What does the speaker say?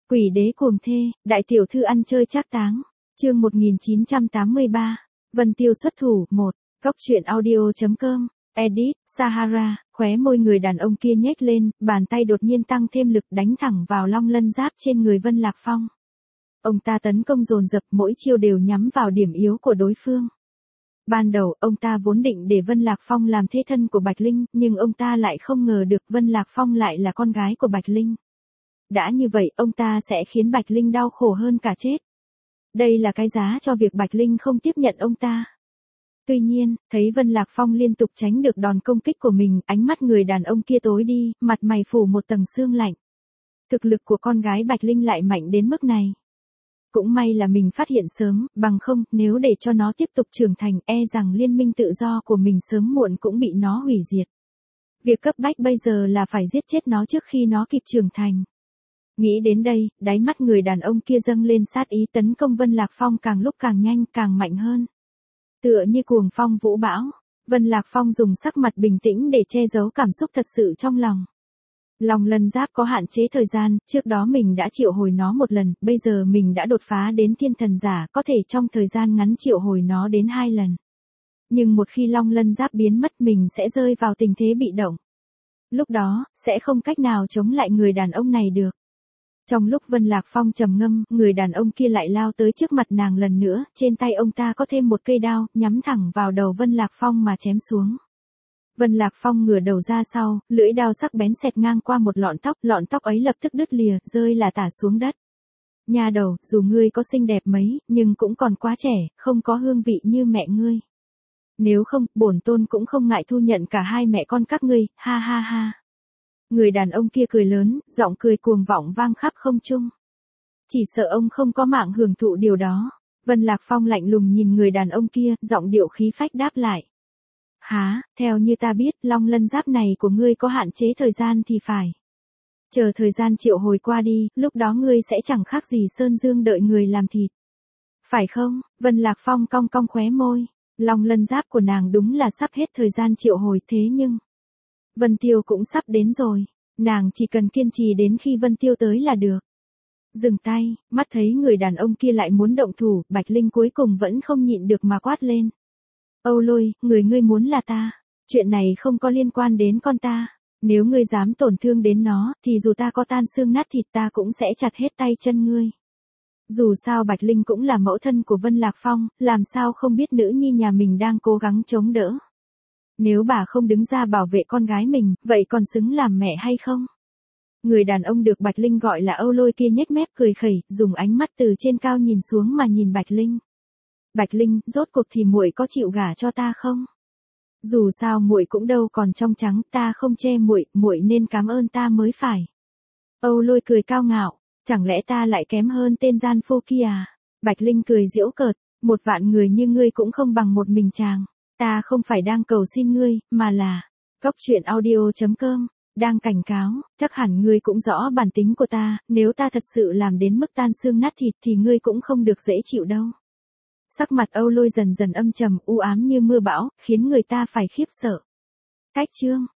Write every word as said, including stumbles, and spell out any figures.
Quỷ đế cuồng thê, đại tiểu thư ăn chơi trác táng. Chương một nghìn chín trăm tám mươi ba. Vân Tiêu xuất thủ. một. Góc truyện audio.com. Edit, Sahara. Khóe môi người đàn ông kia nhếch lên, bàn tay đột nhiên tăng thêm lực đánh thẳng vào long lân giáp trên người Vân Lạc Phong. Ông ta tấn công dồn dập, mỗi chiêu đều nhắm vào điểm yếu của đối phương. Ban đầu, ông ta vốn định để Vân Lạc Phong làm thế thân của Bạch Linh, nhưng ông ta lại không ngờ được Vân Lạc Phong lại là con gái của Bạch Linh. Đã như vậy, ông ta sẽ khiến Bạch Linh đau khổ hơn cả chết. Đây là cái giá cho việc Bạch Linh không tiếp nhận ông ta. Tuy nhiên, thấy Vân Lạc Phong liên tục tránh được đòn công kích của mình, ánh mắt người đàn ông kia tối đi, mặt mày phủ một tầng sương lạnh. Thực lực của con gái Bạch Linh lại mạnh đến mức này. Cũng may là mình phát hiện sớm, bằng không, nếu để cho nó tiếp tục trưởng thành, e rằng liên minh tự do của mình sớm muộn cũng bị nó hủy diệt. Việc cấp bách bây giờ là phải giết chết nó trước khi nó kịp trưởng thành. Nghĩ đến đây, đáy mắt người đàn ông kia dâng lên sát ý, tấn công Vân Lạc Phong càng lúc càng nhanh, càng mạnh hơn. Tựa như cuồng phong vũ bão, Vân Lạc Phong dùng sắc mặt bình tĩnh để che giấu cảm xúc thật sự trong lòng. Long lân giáp có hạn chế thời gian, trước đó mình đã triệu hồi nó một lần, bây giờ mình đã đột phá đến thiên thần giả, có thể trong thời gian ngắn triệu hồi nó đến hai lần. Nhưng một khi long lân giáp biến mất, mình sẽ rơi vào tình thế bị động. Lúc đó, sẽ không cách nào chống lại người đàn ông này được. Trong lúc Vân Lạc Phong trầm ngâm, người đàn ông kia lại lao tới trước mặt nàng lần nữa, trên tay ông ta có thêm một cây đao, nhắm thẳng vào đầu Vân Lạc Phong mà chém xuống. Vân Lạc Phong ngửa đầu ra sau, lưỡi đao sắc bén xẹt ngang qua một lọn tóc, lọn tóc ấy lập tức đứt lìa, rơi là tả xuống đất. Nha đầu, dù ngươi có xinh đẹp mấy, nhưng cũng còn quá trẻ, không có hương vị như mẹ ngươi. Nếu không, bổn tôn cũng không ngại thu nhận cả hai mẹ con các ngươi, ha ha ha. Người đàn ông kia cười lớn, giọng cười cuồng vọng vang khắp không trung. Chỉ sợ ông không có mạng hưởng thụ điều đó. Vân Lạc Phong lạnh lùng nhìn người đàn ông kia, giọng điệu khí phách đáp lại. Hả, theo như ta biết, long lân giáp này của ngươi có hạn chế thời gian thì phải. Chờ thời gian triệu hồi qua đi, lúc đó ngươi sẽ chẳng khác gì Sơn Dương đợi người làm thịt. Phải không? Vân Lạc Phong cong cong khóe môi. Long lân giáp của nàng đúng là sắp hết thời gian triệu hồi, thế nhưng... Vân Tiêu cũng sắp đến rồi, nàng chỉ cần kiên trì đến khi Vân Tiêu tới là được. Dừng tay, mắt thấy người đàn ông kia lại muốn động thủ, Bạch Linh cuối cùng vẫn không nhịn được mà quát lên. Âu Lôi, người ngươi muốn là ta, chuyện này không có liên quan đến con ta, nếu ngươi dám tổn thương đến nó, thì dù ta có tan xương nát thịt ta cũng sẽ chặt hết tay chân ngươi. Dù sao Bạch Linh cũng là mẫu thân của Vân Lạc Phong, làm sao không biết nữ nhi nhà mình đang cố gắng chống đỡ. Nếu bà không đứng ra bảo vệ con gái mình, vậy còn xứng làm mẹ hay không? Người đàn ông được Bạch Linh gọi là Âu Lôi kia nhếch mép cười khẩy, dùng ánh mắt từ trên cao nhìn xuống mà nhìn Bạch Linh. Bạch Linh, rốt cuộc thì muội có chịu gả cho ta không? Dù sao muội cũng đâu còn trong trắng, ta không che muội, muội nên cảm ơn ta mới phải. Âu Lôi cười cao ngạo, chẳng lẽ ta lại kém hơn tên gian phu kia à? Bạch Linh cười giễu cợt, một vạn người như ngươi cũng không bằng một mình chàng. Ta không phải đang cầu xin ngươi, mà là, góc truyện audio.com, đang cảnh cáo, chắc hẳn ngươi cũng rõ bản tính của ta, nếu ta thật sự làm đến mức tan xương nát thịt thì ngươi cũng không được dễ chịu đâu. Sắc mặt Âu Lôi dần dần âm trầm, u ám như mưa bão, khiến người ta phải khiếp sợ. Cách chương.